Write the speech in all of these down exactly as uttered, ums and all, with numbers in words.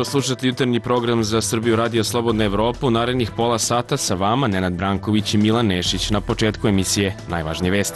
Uživo slušate jutarnji program za Srbiju Radio Slobodna Evropa. U narednih pola sata sa vama Nenad Branković i Milan Nešić. Na početku emisije najvažnije vesti.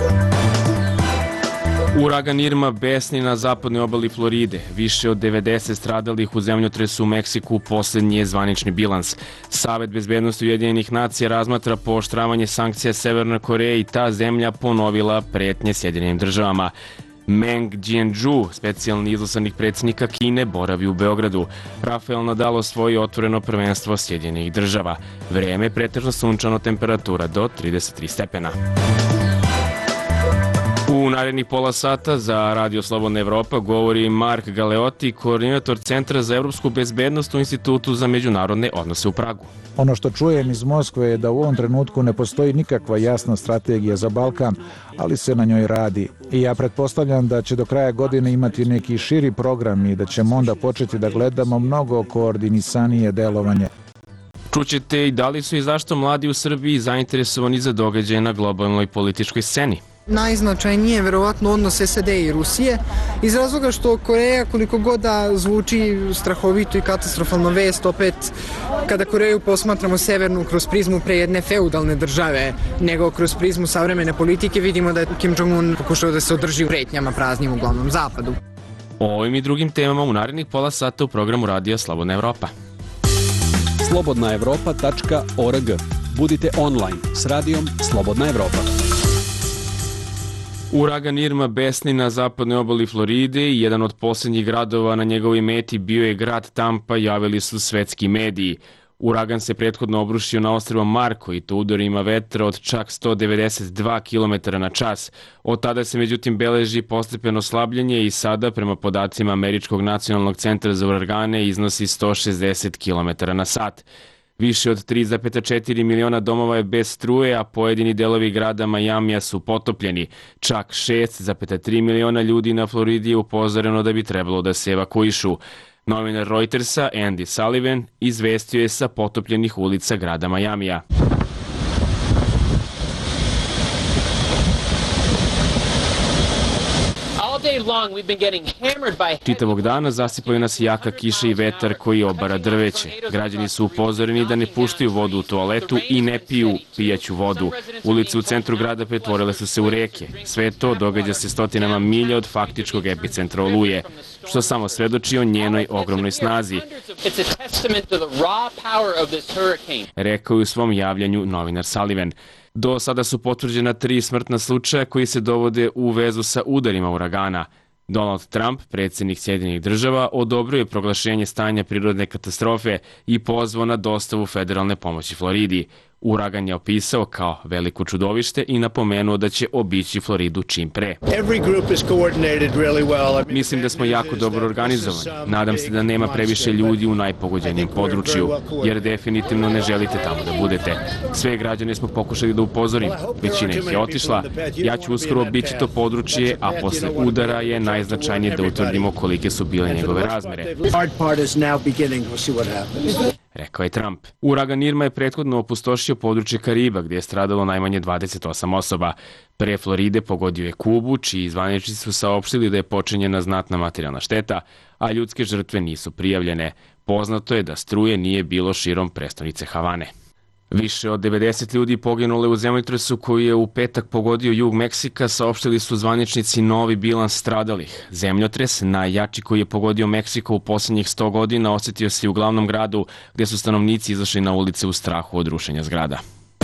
Uragan Irma besni na zapadnoj obali Floride. Više od devedeset stradalih u zemljotresu u Meksiku, poslednji je zvanični bilans. Savet bezbednosti Ujedinjenih nacija razmatra pooštravanje sankcija Severnoj Koreji i ta zemlja ponovila pretnje Sjedinjenim državama. Meng Jianzhu, specijalni izaslanik predsjednika Kine, boravi u Beogradu. Rafael Nadal osvojio otvoreno prvenstvo Sjedinjenih država. Vreme pretežno sunčano, temperatura do trideset tri stepena. U narednih pola sata za Radio Slobodna Evropa govori Mark Galeotti, koordinator Centra za evropsku bezbednost u Institutu za međunarodne odnose u Pragu. Ono što čujem iz Moskve je da u ovom trenutku ne postoji nikakva jasna strategija za Balkan, ali se na njoj radi. I ja pretpostavljam da će do kraja godine imati neki širi program i da ćemo onda početi da gledamo mnogo koordinisanije delovanje. Čućete i da li su i zašto mladi u Srbiji zainteresovani za događaje na globalnoj političkoj sceni. Najznačajnije je verovatno odnos S A D i Rusije, iz razloga što Koreja, koliko god da zvuči strahovito i katastrofalno vest, opet kada Koreju posmatramo severnu kroz prizmu pre jedne feudalne države nego kroz prizmu savremene politike, vidimo da je Kim Jong-un pokušao da se održi u pretnjama praznim uglavnom zapadu. O ovim i drugim temama u narednih pola sata u programu Radija Slobodna Evropa. slobodna evropa tačka org. Budite online s radijom Slobodna Evropa. Uragan Irma besni na zapadnoj obali Floride i jedan od posljednjih gradova na njegovoj meti bio je grad Tampa, javili su svetski mediji. Uragan se prethodno obrušio na ostrvo Marko i to udarima vetra od čak sto devedeset dva kilometara na čas. Od tada se međutim beleži postepeno slabljenje i sada, prema podacima Američkog nacionalnog centra za uragane, iznosi sto šezdeset kilometara na sat. Više od tri zarez četiri miliona domova je bez struje, a pojedini delovi grada Majamija su potopljeni. Čak šest zarez tri miliona ljudi na Floridi je upozoreno da bi trebalo da se evakuišu. Novinar Reutersa Andy Sullivan izvestio je sa potopljenih ulica grada Majamija. Čitavog dana zasipaju nas jaka kiša i vetar koji obara drveće. Građani su upozoreni da ne puštaju vodu u toaletu i ne piju pijaću vodu. Ulice u centru grada pretvorile su se u reke. Sve to događa se stotinama milja od faktičkog epicentra oluje, što samo svedoči o njenoj ogromnoj snazi, rekao je u svom javljanju novinar Sullivan. Do sada su potvrđena tri smrtna slučaja koji se dovode u vezu sa udarima uragana. Donald Trump, predsjednik Sjedinjenih država, odobrio je proglašenje stanja prirodne katastrofe i pozvao na dostavu federalne pomoći Floridi. Uragan je opisao kao veliko čudovište i napomenuo da će obići Floridu čim pre. Mislim da smo jako dobro organizovani. Nadam se da nema previše ljudi u najpogođenijem području, jer definitivno ne želite tamo da budete. Sve građane smo pokušali da upozorimo. Većina ih je otišla. Ja ću uskoro obići to područje, a posle udara je najznačajnije da utvrdimo kolike su bile njegove razmere, rekao je Trump. Uragan Irma je prethodno opustošio područje Kariba, gdje je stradalo najmanje dvadeset osam osoba. Pre Floride pogodio je Kubu, čiji zvaničnici su saopštili da je počinjena znatna materijalna šteta, a ljudske žrtve nisu prijavljene. Poznato je da struje nije bilo širom prestonice Havane. Više od devedeset ljudi poginule u zemljotresu koji je u petak pogodio jug Meksika, saopštili su zvaničnici novi bilans stradalih. Zemljotres, najjači koji je pogodio Meksiko u posljednjih sto godina, osjetio se u glavnom gradu, gdje su stanovnici izašli na ulice u strahu od rušenja zgrada.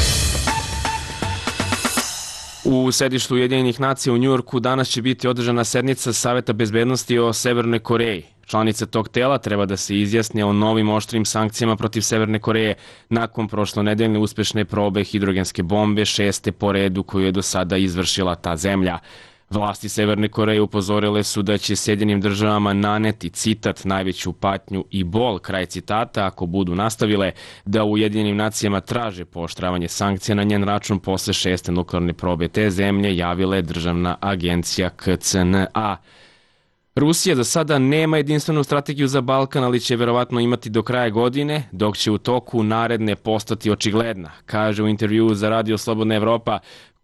U sedištu Ujedinjenih nacija u Njujorku danas će biti održana sednica Saveta bezbednosti o Severnoj Koreji. Članice tog tela treba da se izjasne o novim oštrim sankcijama protiv Severne Koreje nakon prošlonedeljne uspešne probe hidrogenske bombe, šeste po redu koju je do sada izvršila ta zemlja. Vlasti Severne Koreje upozorile su da će Sjedinjenim državama naneti, citat, najveću patnju i bol, kraj citata, ako budu nastavile da u Ujedinjenim nacijama traže pooštravanje sankcija na njen račun posle šeste nuklearne probe te zemlje, javila je državna agencija K C N A. Rusija za sada nema jedinstvenu strategiju za Balkan, ali će verovatno imati do kraja godine, dok će u toku naredne postati očigledna, kaže u intervjuu za Radio Slobodna Evropa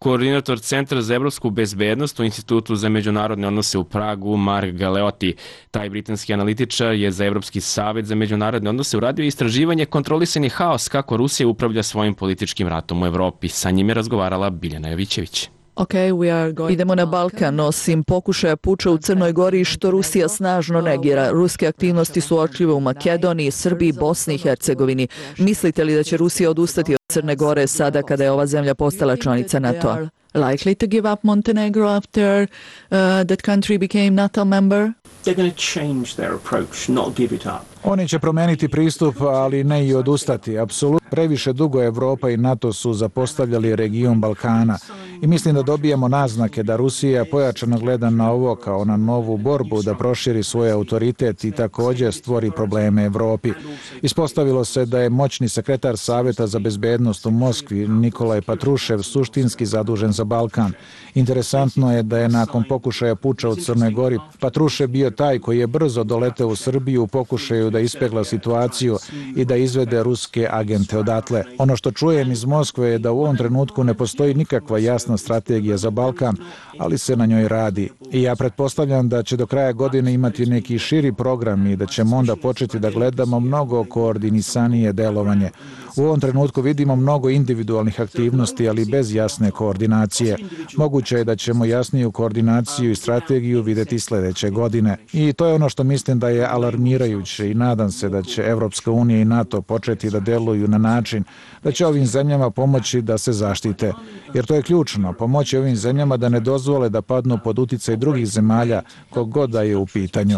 koordinator Centra za evropsku bezbednost u Institutu za međunarodne odnose u Pragu, Mark Galeotti. Taj britanski analitičar je za Evropski savet za međunarodne odnose uradio istraživanje kontrolisani haos kako Rusija upravlja svojim političkim ratom u Evropi. Sa njim je razgovarala Biljana Jovićević. Okay, we are going Idemo na Balkan, osim pokušaja puča u Crnoj Gori što Rusija snažno negira. Ruske aktivnosti su očljive u Makedoniji, Srbiji, Bosni i Hercegovini. Mislite li da će Rusija odustati od Crne Gore sada kada je ova zemlja postala članica NATO-a? Likely to give up Montenegro after uh, that country became NATO member? They're going to change their approach, not give it up. Oni će promeniti pristup, ali ne i odustati. Apsolutno. Previše dugo Evropa i NATO su zapostavljali region Balkana i mislim da dobijamo naznake da Rusija pojačano gleda na ovo kao na novu borbu da proširi svoj autoritet i također stvori probleme Evropi. Ispostavilo se da je moćni sekretar Saveta za bezbednost u Moskvi Nikolaj Patrušev suštinski zadužen za Balkan. Interesantno je da je nakon pokušaja puča u Crnoj Gori Patrušev bio taj koji je brzo doleteo u Srbiju u pokušaju da ispegla situaciju i da izvede ruske agente odatle. Ono što čujem iz Moskve je da u ovom trenutku ne postoji nikakva jasna strategija za Balkan, ali se na njoj radi. I ja pretpostavljam da će do kraja godine imati neki širi program i da ćemo onda početi da gledamo mnogo koordinisanije delovanje. U ovom trenutku vidimo mnogo individualnih aktivnosti, ali bez jasne koordinacije. Moguće je da ćemo jasniju koordinaciju i strategiju videti sljedeće godine. I to je ono što mislim da je alarmirajuće i nadam se da će Evropska unija i NATO početi da deluju na način da će ovim zemljama pomoći da se zaštite. Jer to je ključno, pomoći ovim zemljama da ne dozvole da padnu pod uticaj drugih zemalja kog god da je u pitanju.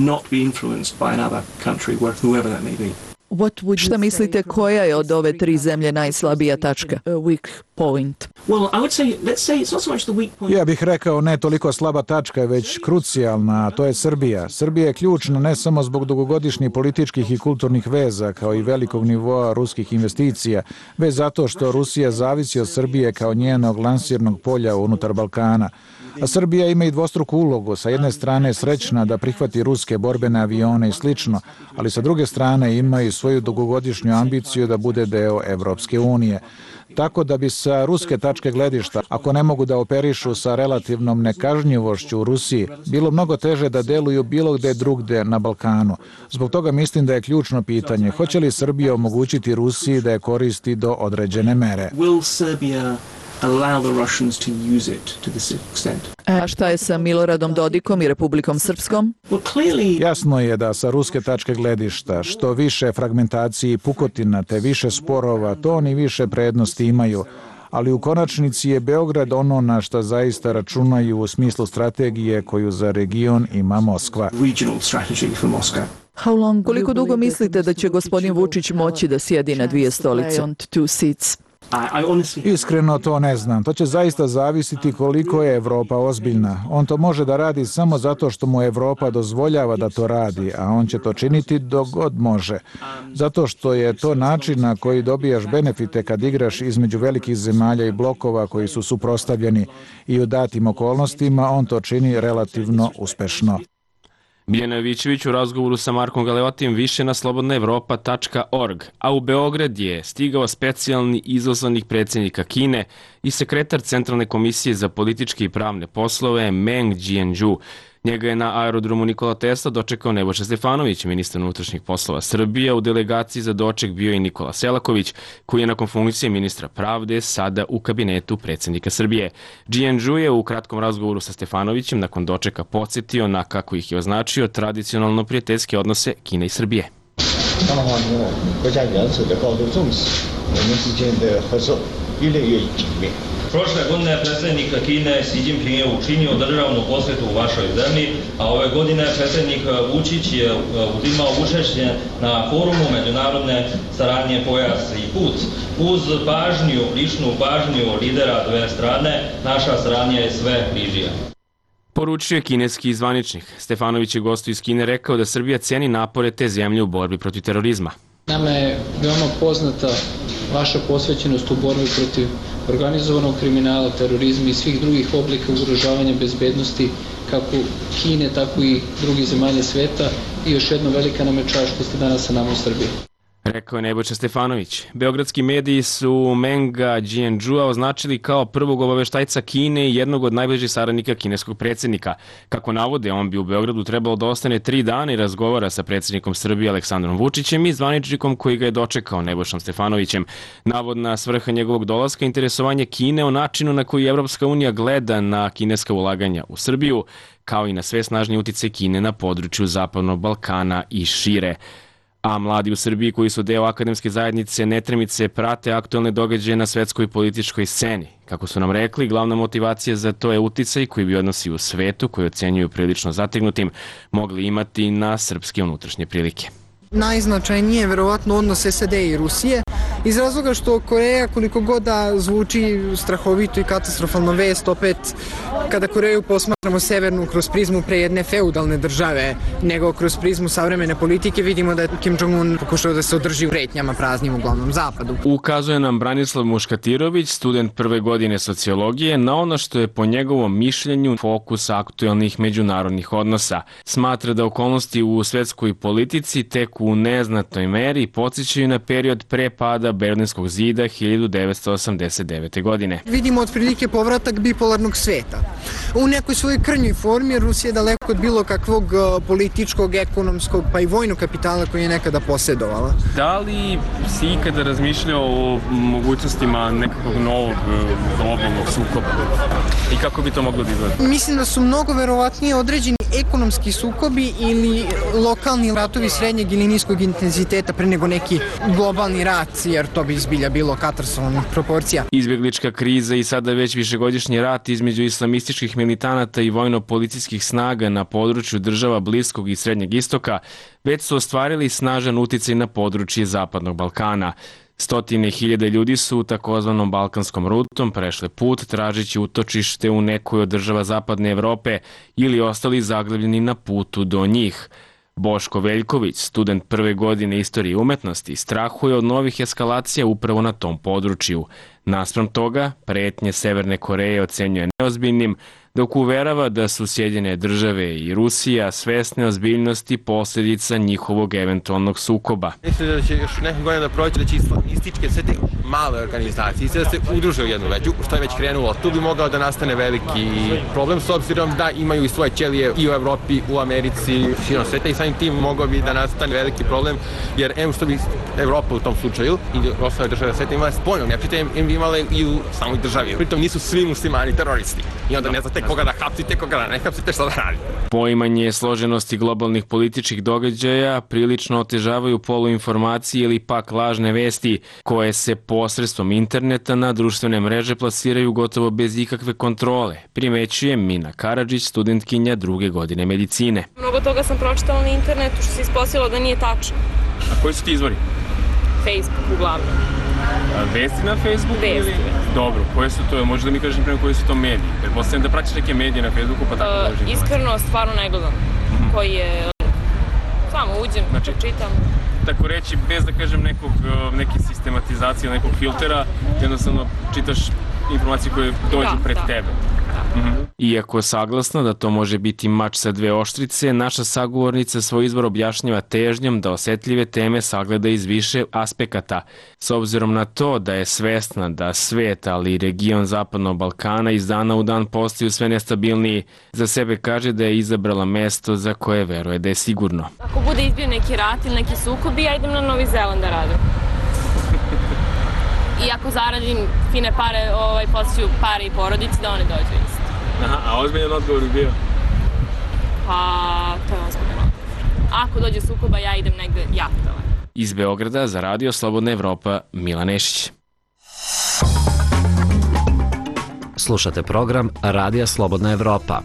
Šta mislite, koja je od ove tri zemlje najslabija tačka? Weak point. Ja bih rekao ne toliko slaba tačka, već krucijalna, a to je Srbija. Srbija je ključna ne samo zbog dugogodišnjih političkih i kulturnih veza, kao i velikog nivoa ruskih investicija, već zato što Rusija zavisi od Srbije kao njenog lansirnog polja unutar Balkana. A Srbija ima i dvostruku ulogu, sa jedne strane srećna da prihvati ruske borbene avione i slično, ali sa druge strane ima i svoju dugogodišnju ambiciju da bude deo Evropske unije. Tako da bi sa ruske tačke gledišta, ako ne mogu da operišu sa relativnom nekažnjivošću u Rusiji, bilo mnogo teže da deluju bilo gde drugde na Balkanu. Zbog toga mislim da je ključno pitanje, hoće li Srbija omogućiti Rusiji da je koristi do određene mere? Allow the Russians to use it to this extent. A šta je sa Miloradom Dodikom i Republikom Srpskom? Jasno je da sa ruske tačke gledišta što više fragmentacije i pukotina te više sporova, to oni više prednosti imaju. Ali u konačnici je Beograd ono na što zaista računaju u smislu strategije koju za region ima Moskva. Koliko dugo mislite da će gospodin Vučić moći da sjedi na dvije stolice? Iskreno to ne znam. To će zaista zavisiti koliko je Evropa ozbiljna. On to može da radi samo zato što mu Evropa dozvoljava da to radi, a on će to činiti dok god može. Zato što je to način na koji dobijaš benefite kad igraš između velikih zemalja i blokova koji su suprotstavljeni i u datim okolnostima on to čini relativno uspešno. Biljana Jovićević u razgovoru sa Markom Galeotijem više na slobodna evropa tačka org, a u Beograd je stigao specijalni izaslanik predsjednika Kine i sekretar Centralne komisije za političke i pravne poslove Meng Jianzhu. Njega je na aerodromu Nikola Tesla dočekao Nebojša Stefanović, ministar unutrašnjih poslova Srbije. U delegaciji za doček bio i Nikola Selaković, koji je nakon funkcije ministra pravde sada u kabinetu predsjednika Srbije. Jianzhu je u kratkom razgovoru sa Stefanovićem nakon dočeka podsjetio na, kako ih je označio, tradicionalno prijateljske odnose Kine i Srbije. Prošle godine predsjednik Kine Xi Jinping je učinio državnu posjetu u vašoj zemlji, a ove godine predsjednik Vučić je uzimao učešće na forumu međunarodne saradnje Pojas i put. Uz pažnju, ličnu pažnju lidera dve strane, naša saradnja je sve bližija. Poručio je kineski zvaničnik. Stefanović je gostu iz Kine rekao da Srbija ceni napore te zemlje u borbi protiv terorizma. Nama je veoma poznata vaša posvećenost u borbi protiv organizovanog kriminala, terorizma i svih drugih oblika ugrožavanja bezbednosti kako Kine, tako i drugih zemalja sveta i još jedno velika nam je čast što ste danas sa nama u Srbiji. Rekao je Nebojša Stefanović. Beogradski mediji su Menga Jianzhua označili kao prvog obaveštajca Kine i jednog od najbližih saradnika kineskog predsjednika. Kako navode, on bi u Beogradu trebalo da ostane tri dana i razgovara sa predsjednikom Srbije Aleksandrom Vučićem i zvaničnikom koji ga je dočekao Nebojšom Stefanovićem. Navodna svrha njegovog dolaska je interesovanje Kine o načinu na koji Evropska unija gleda na kineska ulaganja u Srbiju, kao i na sve snažniji uticaj Kine na području Zapadnog Balkana i šire. A mladi u Srbiji koji su deo akademske zajednice Netremice prate aktualne događaje na svetskoj političkoj sceni. Kako su nam rekli, glavna motivacija za to je uticaj koji bi odnosi u svetu, koji ocenjuju prilično zategnutim, mogli imati na srpske unutrašnje prilike. Najznačajnije je verovatno odnos S A D i Rusije, iz razloga što Koreja, koliko god da zvuči strahovito i katastrofalno vest, opet kada Koreju posmatramo severnu kroz prizmu pre jedne feudalne države nego kroz prizmu savremene politike, vidimo da je Kim Jong-un pokušao da se održi u pretnjama praznim uglavnom zapadu. Ukazuje nam Branislav Muškatirović, student prve godine sociologije, na ono što je po njegovom mišljenju fokus aktualnih međunarodnih odnosa. Smatra da okolnosti u svetskoj politici tek u neznatnoj meri podsjećaju na period pre pada Berlinskog zida hiljadu devetsto osamdeset devete. godine. Vidimo otprilike povratak bipolarnog sveta. U nekoj svojoj krnjoj formi Rusija je daleko od bilo kakvog političkog, ekonomskog pa i vojnog kapitala koji je nekada posjedovala. Da li si ikada razmišljao o mogućnostima nekakvog novog globalnog sukoba i kako bi to moglo da izgleda? Mislim da su mnogo verovatnije određeni ekonomski sukobi ili lokalni ratovi srednjeg ili niskog intenziteta pre nego neki globalni rat, jer to bi izbilja bilo katastrofalnih proporcija. Izbjeglička kriza i sada već višegodišnji rat između islamističkih militanata i vojno-policijskih snaga na području država Bliskog i Srednjeg istoka već su ostvarili snažan uticaj na područje Zapadnog Balkana. Stotine hiljade ljudi su takozvanom balkanskom rutom prešle put tražeći utočište u nekoj od država Zapadne Evrope ili ostali zaglavljeni na putu do njih. Boško Veljković, student prve godine istorije umetnosti, strahuje od novih eskalacija upravo na tom području. Naspram toga, pretnje Severne Koreje ocenjuje neozbiljnim, dok uverava da su Sjedinjene države i Rusija svesne ozbiljnosti posljedica njihovog eventualnog sukoba. Mislim da će još nekog godina da proći da će islamističke sve te male organizacije da se udruže u jednu veću, što je već krenulo. Tu bi mogao da nastane veliki problem s obzirom da imaju i svoje ćelije i u Evropi, u Americi, širom sveta i samim tim mogao bi da nastane veliki problem, jer em što bi Evropa u tom slučaju i ostale države sveta imale spoljnog neprijatelja, em bi imale i u samoj državi. Pritom nisu svi muslimani teroristi i onda ne znate koga da hapsite, koga da ne hapsite, šta da radite. Poimanje složenosti globalnih političkih događaja prilično otežavaju poluinformacije ili pak lažne vesti koje se posredstvom interneta na društvene mreže plasiraju gotovo bez ikakve kontrole, primećuje Mina Karadžić, studentkinja druge godine medicine. Mnogo toga sam pročitala na internetu što se ispostavilo da nije tačno. A koji su ti izvori? Facebook uglavnom. Vesti na Facebooku? Vesti. Ili? Dobro, koje su to, možeš da mi kažeš prema koji su to mediji? Pretpostavljam da pratiš neke medije na Facebooku pa tako dođe. Uh, iskreno, stvarno ne gledam. Mm-hmm. Koji je, samo uđem, znači, čitam. Tako reći, bez da kažem nekog, neke sistematizacije, nekog filtera, jednostavno čitaš informacije koje dođu da, pred da. tebe. Mm-hmm. Iako saglasno da to može biti mač sa dve oštrice, naša sagovornica svoj izbor objašnjava težnjom da osetljive teme sagleda iz više aspekata. S obzirom na to da je svesna da svet, ali i region Zapadnog Balkana iz dana u dan postaju sve nestabilniji, za sebe kaže da je izabrala mesto za koje veruje da je sigurno. Ako bude izbio neki rat ili neki sukob, ja idem na Novi Zeland da radim. I ako zaradim fine pare, ovaj, posjeću pare i porodici, da one dođu isto. Aha, a ozbiljan odgovor bi bio? Pa, to je ozbiljan odgovor. Ako dođe sukoba, ja idem negde jahtala. Iz Beograda za Radio Slobodna Evropa, Milan Nešić. Slušate program Radija Slobodna Evropa.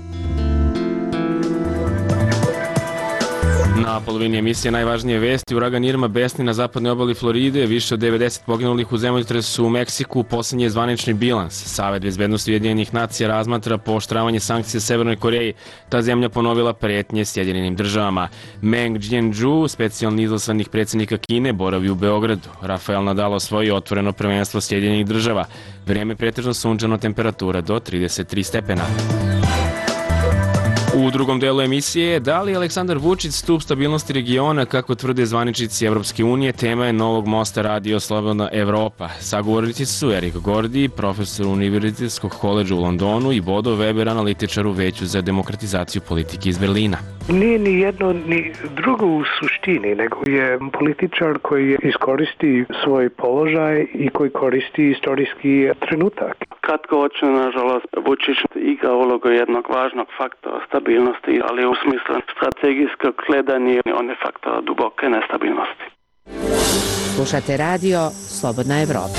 Na polovini emisije najvažnije vesti: uragan Irma besni na zapadnoj obali Floride, više od devedeset poginulih u zemljotresu u Meksiku, poslednji je zvanični bilans. Savet bezbednosti Ujedinjenih nacija razmatra pooštravanje sankcija Severnoj Koreji. Ta zemlja ponovila pretnje Sjedinjenim državama. Meng Jianzhua, specijalni izaslanik predsjednika Kine, boravi u Beogradu. Rafael Nadal osvojio otvoreno prvenstvo Sjedinjenih država. Vreme pretežno sunčano, temperatura do trideset tri stepena. U drugom delu emisije, da li je Aleksandar Vučić stup stabilnosti regiona, kako tvrde zvaničnici Evropske unije, tema je novog mosta Radio Slobodna Evropa. Sagovornici su Erik Gordi, profesor Univerzitetskog koledža u Londonu, i Bodo Weber, analitičar u Veću za demokratizaciju politike iz Berlina. Nije ni jedno ni drugo u suštini, nego je političar koji iskoristi svoj položaj i koji koristi istorijski trenutak. Kratkoročno, nažalost, Vučić igra ulogu jednog važnog faktora stabilnosti, ali u smislu strategijskog gledanja on je faktor duboke nestabilnosti. Slušate radio Slobodna Evropa.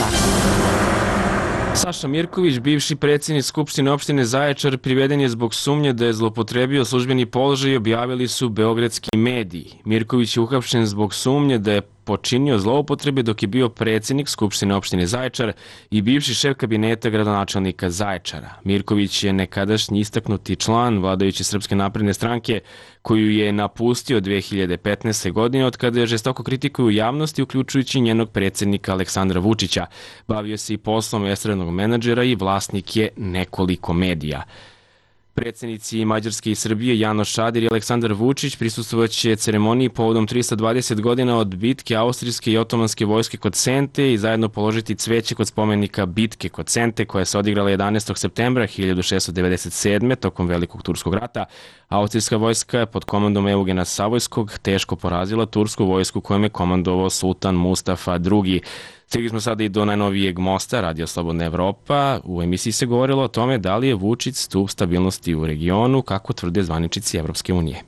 Saša Mirković, bivši predsjednik Skupštine opštine Zaječar, priveden je zbog sumnje da je zloupotrebio službeni položaj, objavili su beogradski mediji. Mirković je uhapšen zbog sumnje da je počinio zloupotrebe dok je bio predsjednik Skupštine opštine Zaječar i bivši šef kabineta gradonačelnika Zaječara. Mirković je nekadašnji istaknuti član vladajuće Srpske napredne stranke, koju je napustio dve hiljade petnaeste. godine, od kada je žestoko kritikuju u javnosti, uključujući njenog predsjednika Aleksandra Vučića. Bavio se i poslom estradnog menadžera i vlasnik je nekoliko medija. Predsjednici Mađarske i Srbije Janoš Šadir i Aleksandar Vučić prisustvovaće ceremoniji povodom trista dvadeset godina od bitke austrijske i otomanske vojske kod Sente i zajedno položiti cveće kod spomenika bitke kod Sente, koja se odigrala jedanaestog septembra hiljadu šessto devedeset sedme. tokom Velikog turskog rata. Austrijska vojska pod komandom Eugena Savojskog teško porazila tursku vojsku kojom je komandovao sultan Mustafa drugi. Stigli smo sada i do najnovijeg mosta Radio Slobodna Evropa. U emisiji se govorilo o tome da li je Vučić stup stabilnosti u regionu, kako tvrde zvaničnici Evropske unije.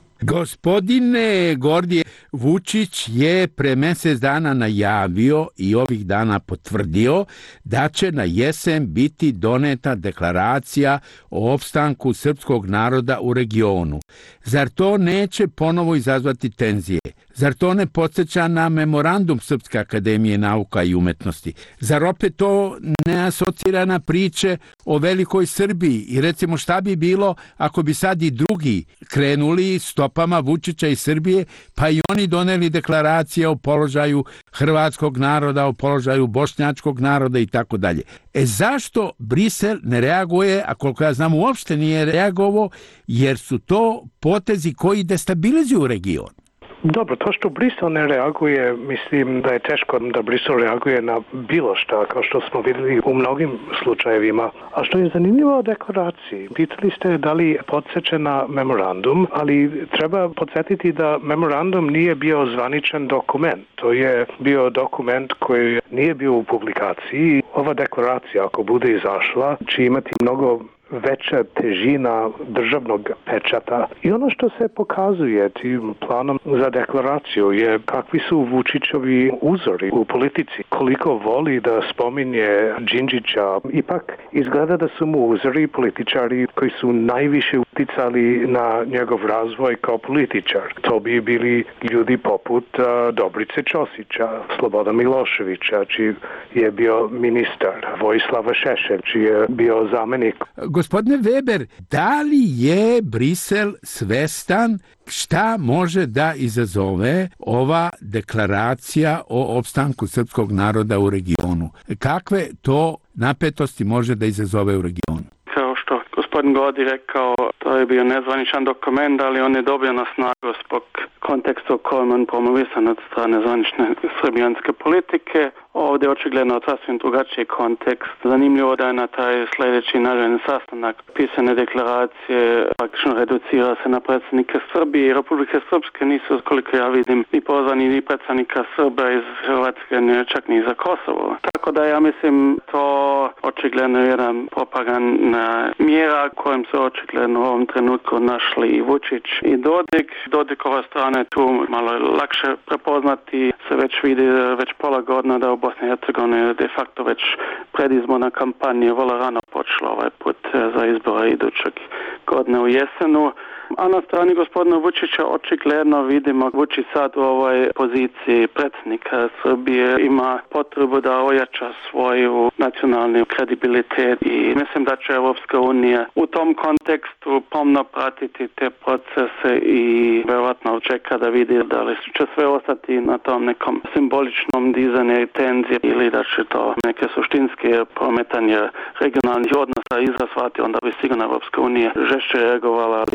Gospodine Gordije, Vučić je pre mjesec dana najavio i ovih dana potvrdio da će na jesen biti doneta deklaracija o opstanku srpskog naroda u regionu. Zar to neće ponovo izazvati tenzije? Zar to ne podsjeća na memorandum Srpske akademije nauka i umetnosti? Zar opet to ne asocira na priče o velikoj Srbiji? I recimo šta bi bilo ako bi sad i drugi krenuli stopama Vučića i Srbije, pa i oni doneli deklaracije o položaju hrvatskog naroda, o položaju bošnjačkog naroda i tako dalje. E zašto Brisel ne reaguje, a koliko ja znam uopšte nije reagovao, jer su to potezi koji destabilizuju region? Dobro, to što Brisel ne reaguje, mislim da je teško da Brisel reaguje na bilo šta, kao što smo vidjeli u mnogim slučajevima. A što je zanimljivo o deklaraciji, pitali ste da li podsjeća na memorandum, ali treba podsjetiti da memorandum nije bio zvaničan dokument. To je bio dokument koji nije bio u publikaciji. Ova deklaracija, ako bude izašla, će imati mnogo veća težina državnog pečata. I ono što se pokazuje tim planom za deklaraciju je kakvi su Vučićovi uzori u politici. Koliko voli da spominje Đinđića, ipak izgleda da su mu uzori političari koji su najviše uticali na njegov razvoj kao političar. To bi bili ljudi poput uh, Dobrice Ćosića, Sloboda Miloševića, čiji je bio ministar, Vojislava Šešelj, čiji je bio zamenik. Gospodine Weber, da li je Brisel svestan šta može da izazove ova deklaracija o opstanku srpskog naroda u regionu? Kakve to napetosti može da izazove u regionu? Kao što gospodin Godi rekao, to je bio nezvaničan dokument, ali on je dobio na snagu zbog konteksta u kojem on promovisan od strane zvanične srbijanske politike. Ovdje je očigledno sasvim drugačiji kontekst. Zanimljivo da je na taj sljedeći naredni sastanak pisane deklaracije praktično reducira se na predsjednike Srbije i Republike Srpske. Nisu, koliko ja vidim, ni pozvani ni predsjednika Srba iz Hrvatske, čak ni za Kosovo. Tako da ja mislim to očigledno je jedan propagandna mjera kojem se očigledno u ovom trenutku našli i Vučić i Dodik. Dodikova strana je tu malo lakše prepoznati, se već vidi već pola godina da u Bosni i Hercegovini de facto već predizborna kampanja vrlo rano počela ovaj put za izbore idućeg godine u jesenu. A na strani gospodina Vučića očigledno vidimo Vučić sad u ovoj poziciji predsjednika Srbije ima potrebu da ojača svoju nacionalni kredibilitet i mislim da će Evropska unija u tom kontekstu pomno pratiti te procese i vjerojatno čeka da vidi da li će sve ostati na tom nekom simboličnom dizanju tenzije ili da će to neke suštinske prometanje regionalnih odnosa izazvati, onda bi sigurno Evropska unija žešće reagovala. Ja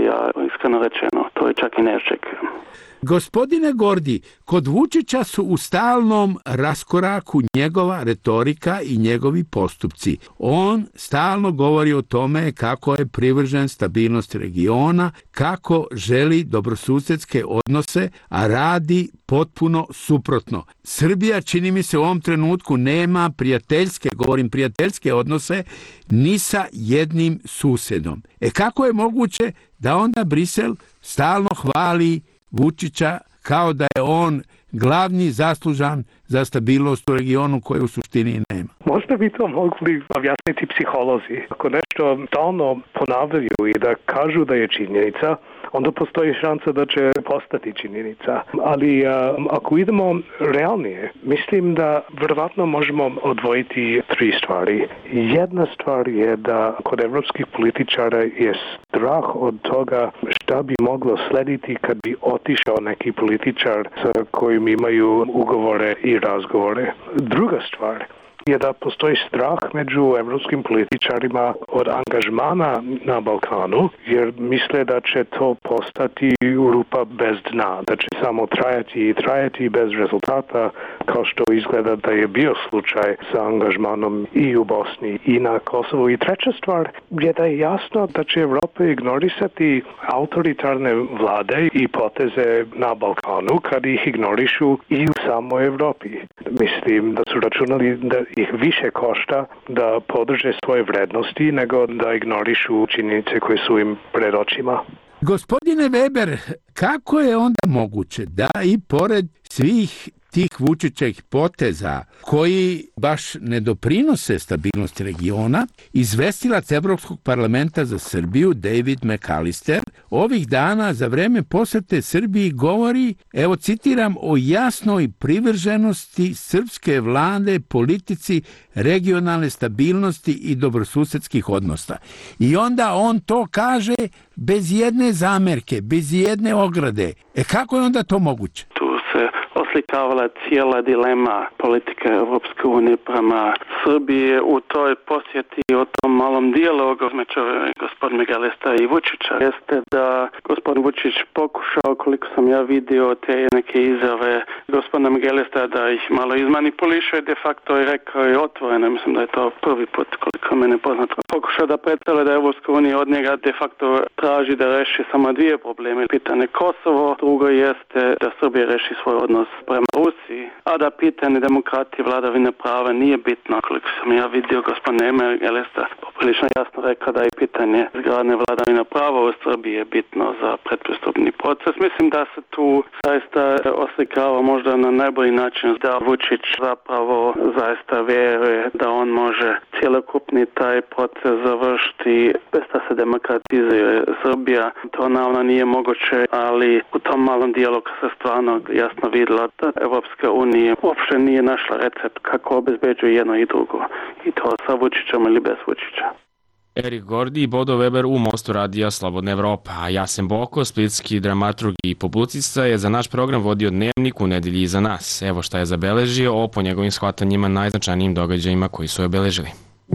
iskreno rečeno. To je čak i ne očekujem. Gospodine Gordi, kod Vučića su u stalnom raskoraku njegova retorika i njegovi postupci. On stalno govori o tome kako je privržen stabilnosti regiona, kako želi dobrosusedske odnose, a radi potpuno suprotno. Srbija, čini mi se, u ovom trenutku nema prijateljske, govorim prijateljske odnose, ni sa jednim susedom. E kako je moguće da onda Brisel stalno hvali Vučića kao da je on glavni zaslužan za stabilnost u regionu koje u suštini nema? Možda bi to mogli objasniti psiholozi. Ako nešto stalno ponavljaju i da kažu da je činjenica, onda postoji šansa da će postati činjenica. Ali a, ako idemo realnije, mislim da vjerovatno možemo odvojiti tri stvari. Jedna stvar je da kod evropskih političara je strah od toga šta bi moglo slediti kad bi otišao neki političar sa kojim imaju ugovore i razgovore. Druga stvar je da postoji strah među evropskim političarima od angažmana na Balkanu, jer misle da će to postati rupa bez dna, da će samo trajati i trajati bez rezultata, kao što izgleda da je bio slučaj sa angažmanom i u Bosni i na Kosovu. I treća stvar je da je jasno da će Evropa ignorisati autoritarne vlade i poteze na Balkanu kad ih ignorišu i u samoj Evropi. Mislim da su računali da ih više košta da podrže svoje vrednosti nego da ignorišu činjenice koje su im pred očima. Gospodine Weber, kako je onda moguće da i pored svih tih Vučićevih poteza koji baš ne doprinose stabilnosti regiona, izvestilac Evropskog parlamenta za Srbiju David McAllister ovih dana za vreme posete Srbiji govori, evo citiram, o jasnoj privrženosti srpske vlade politici regionalne stabilnosti i dobrosusedskih odnosa. I onda on to kaže bez jedne zamerke, bez jedne ograde. E kako je onda to moguće? Tu se oslikavala cijela dilema politike Europske unije prema Srbiji u toj posjeti o tom malom dijalogu između gospodina McAllistera i Vučića. Jeste da gospodin Vučić pokušao, koliko sam ja vidio te neke izjave gospodina McAllistera, da ih malo izmanipuliše, de facto je rekao i otvoreno, mislim da je to prvi put koliko mene poznato. Pokušao da predstavlja da Europska unija od njega de facto traži da reši samo dvije probleme. Pitanje Kosovo, drugo jeste da Srbija reši svoj odnos prema Rusiji, a da pitanje demokratije, vladavine prava nije bitno. Koliko sam ja vidio, gospodin McAllister poprilično jasno rekao da je pitanje izgradnje vladavine prava u Srbiji je bitno za predpristupni proces. Mislim da se tu zaista oslikava možda na najbolji način da Vučić zapravo zaista vjeruje da on može cjelokupni taj proces završiti bez da se demokratizuje Srbija. To naravno nije moguće, ali u tom malom dijalogu se stvarno jasno vidjela da Evropska unija uopšte nije našla recept kako obezbeđuje jedno i drugo. I to sa Vučićem ili bez Vučića. Erik Gordi i Bodo Weber u Mostu radija Slobodna Evropa, a Jasen Boko, splitski dramaturg i publicista, je za naš program vodio dnevnik u nedelji iza nas. Evo šta je zabeležio o po njegovim shvatanjima najznačajnijim događajima koji su je obeležili.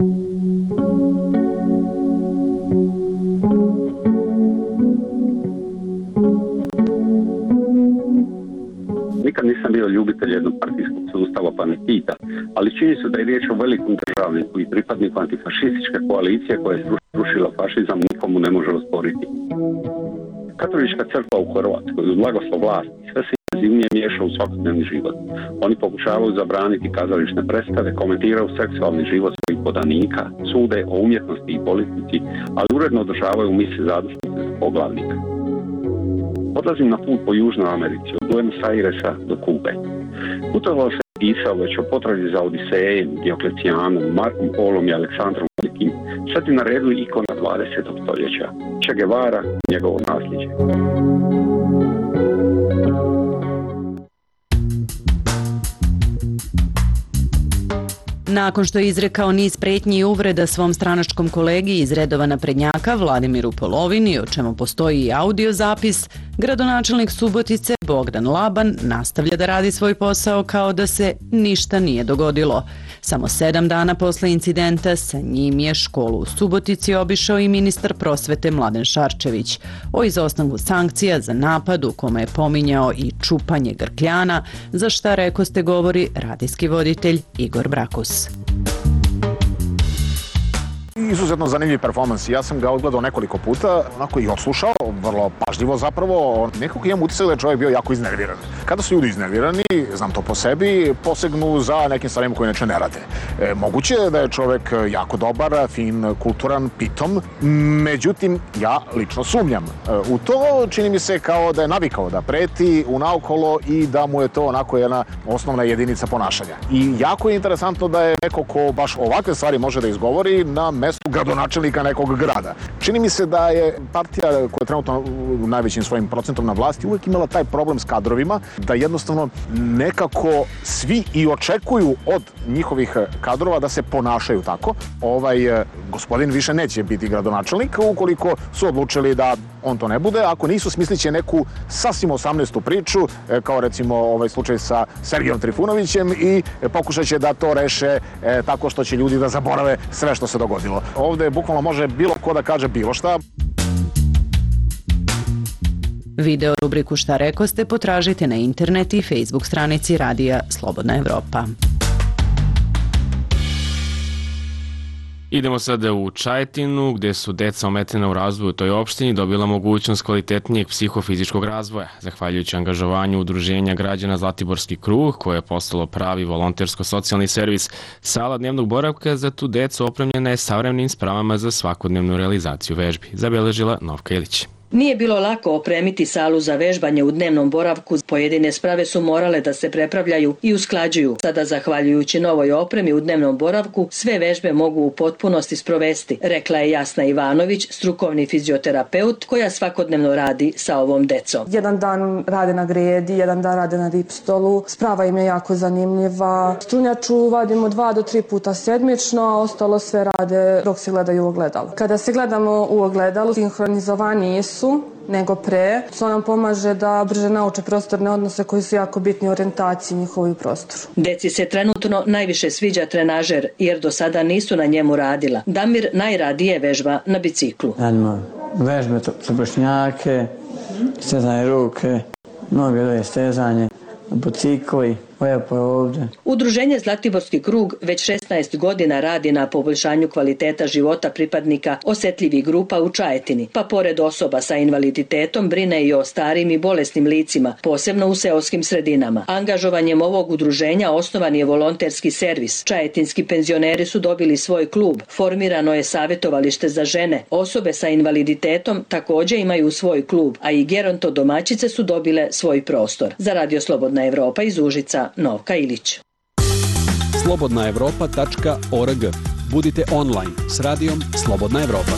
Nikad nisam bio ljubitelj jednopartijskog sustava pa ne pita, ali čini se da je riječ o velikom državniku i pripadniku antifašističke koalicije koja je srušila fašizam, nikomu ne može osporiti. Katolička crkva u Hrvatskoj uz blagoslov vlasti sve se intenzivnije miješa u svakodnevni život. Oni pokušavaju zabraniti kazališne predstave, komentiraju seksualni život svojih podanika, sude o umjetnosti i politici, ali uredno održavaju mise zadušnice za poglavnika. Odlazim na put po Južnoj Americi, od Buenos Airesa do Kube. Putovao se pisao već o potrazi za Odisejem, Dioklecijanom, Markom Polom i Aleksandrom Velikim. Sad je na redu ikona dvadesetog stoljeća, Che Guevara, njegovo nasljeđe. Nakon što je izrekao niz pretnji i uvreda svom stranačkom kolegi iz redova naprednjaka Vladimiru Polovini, o čemu postoji i audio zapis, Gradonačelnik Subotice Bogdan Laban nastavlja da radi svoj posao kao da se ništa nije dogodilo. Samo sedam dana posle incidenta sa njim je školu u Subotici obišao i ministar prosvete Mladen Šarčević. O izostanku sankcija za napad u kome je pominjao i čupanje grkljana, za šta rekoste govori radijski voditelj Igor Brakus. Izuzetno zanimljiv performans. Ja sam ga odgledao nekoliko puta, onako i odslušao, vrlo pažljivo zapravo. Nekako imam utisak da je čovjek bio jako iznerviran. Kada su ljudi iznervirani, znam to po sebi, posegnu za nekim stvarima koje inače ne rade. E, moguće je da je čovjek jako dobar, fin, kulturan, pitom, međutim, ja lično sumnjam. E, u to čini mi se kao da je navikao da preti unaokolo i da mu je to onako jedna osnovna jedinica ponašanja. I jako je interesantno da je neko ko baš ovakve stvari može da izgovori na mestu gradonačelnika nekog grada. Čini mi se da je partija koja je trenutno u najvećim svojim procentom na vlasti uvijek imala taj problem s kadrovima, da jednostavno nekako svi i očekuju od njihovih kadrova da se ponašaju tako. Ovaj gospodin više neće biti gradonačelnik ukoliko su odlučili da on to ne bude. Ako nisu, smislit će neku sasvim osamnaestu priču, kao recimo ovaj slučaj sa Sergijom Trifunovićem i pokušat će da to reše e, tako što će ljudi da zaborave sve što se dogodilo. Ovde bukvalno može bilo ko da kaže bilo šta. Video rubriku Šta rekoste potražite na internet i Facebook stranici Radija Slobodna Evropa. Idemo sada u Čajetinu, gde su deca ometena u razvoju u toj opštini dobila mogućnost kvalitetnijeg psihofizičkog razvoja, zahvaljujući angažovanju Udruženja građana Zlatiborski krug, koje je postalo pravi volontersko-socijalni servis. Sala dnevnog boravka za tu decu opremljena je savremenim spravama za svakodnevnu realizaciju vežbi, zabeležila Novka Ilić. Nije bilo lako opremiti salu za vežbanje u dnevnom boravku. Pojedine sprave su morale da se prepravljaju i usklađuju. Sada, zahvaljujući novoj opremi u dnevnom boravku, sve vežbe mogu u potpunosti sprovesti, rekla je Jasna Ivanović, strukovni fizioterapeut koja svakodnevno radi sa ovom decom. Jedan dan rade na gredi, jedan dan rade na ripstolu. Sprava im je jako zanimljiva. Strunjaču vadimo dva do tri puta sedmično, a ostalo sve rade dok se gledaju u ogledalo. Kada se gledamo u ogledalu, sinhronizovaniji su nego pre, što nam pomaže da brže nauče prostorne odnose koji su jako bitni u orijentaciji njihovoj prostoru. Deci se trenutno najviše sviđa trenažer jer do sada nisu na njemu radila. Damir najradije vežba na biciklu. Radimo vežbe za bošnjake, stezanje ruke, noge doje stezanje, bicikli. Udruženje Zlatiborski krug već šesnaest godina radi na poboljšanju kvaliteta života pripadnika osetljivih grupa u Čajetini, pa pored osoba sa invaliditetom brine i o starim i bolesnim licima, posebno u seoskim sredinama. Angažovanjem ovog udruženja osnovan je volonterski servis. Čajetinski penzioneri su dobili svoj klub, formirano je savjetovalište za žene. Osobe sa invaliditetom također imaju svoj klub, a i geronto domaćice su dobile svoj prostor. Za Radio Slobodna Evropa iz Užica, Novka Ilić. slobodna evropa tačka org. Budite online s radijom Slobodna Evropa.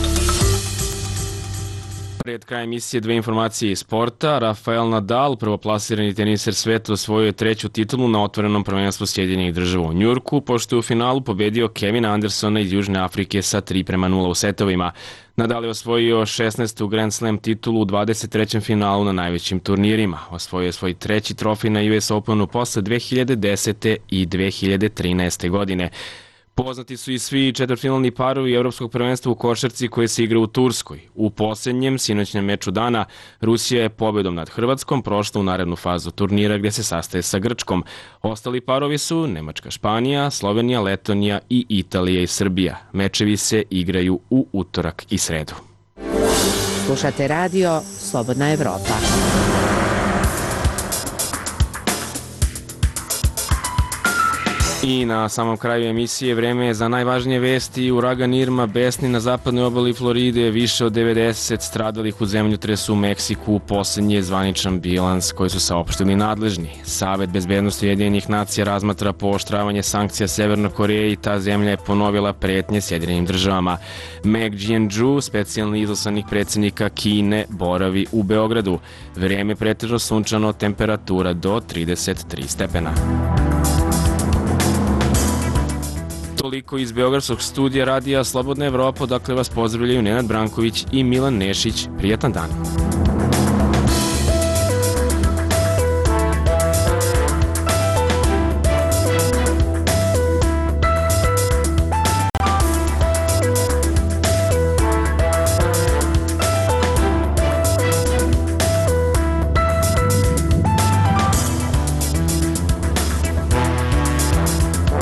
Pred krajem emisije dve informacije iz sporta. Rafael Nadal, prvoplasirani teniser sveta, osvojio je treću titulu na otvorenom prvenstvu Sjedinjenih Država u Njujorku, pošto je u finalu pobedio Kevina Andersona iz Južne Afrike sa tri prema nula u setovima. Nadal je osvojio šesnaestu Grand Slam titulu u dvadeset trećem finalu na najvećim turnirima. Osvojio je svoj treći trofej na U S Openu posle dve hiljade desete i dve hiljade trinaeste. godine. Poznati su i svi četvrtfinalni parovi Evropskog prvenstva u košarci koje se igra u Turskoj. U posljednjem sinoćnjem meču dana Rusija je pobedom nad Hrvatskom prošla u narednu fazu turnira gdje se sastaje sa Grčkom. Ostali parovi su Nemačka, Španija, Slovenija, Letonija i Italija i Srbija. Mečevi se igraju u utorak i sredu. Slušate radio Slobodna Evropa. I na samom kraju emisije vreme je za najvažnije vesti. Uragan Irma besni na zapadnoj obali Floride, više od devedeset stradalih u zemljotresu u Meksiku, posljednji je zvaničan bilans koji su saopštili nadležni. Savet bezbednosti Ujedinjenih nacija razmatra pooštravanje sankcija Severnoj Koreji i ta zemlja je ponovila pretnje Sjedinjenim državama. Meg Jianzhu, specijalni izaslanik predsjednika Kine, boravi u Beogradu. Vreme pretežno sunčano, temperatura do trideset tri stepena. Toliko iz Beogradskog studija Radija Slobodna Evropa, dakle vas pozdravljaju Nenad Branković i Milan Nešić. Prijatan dan.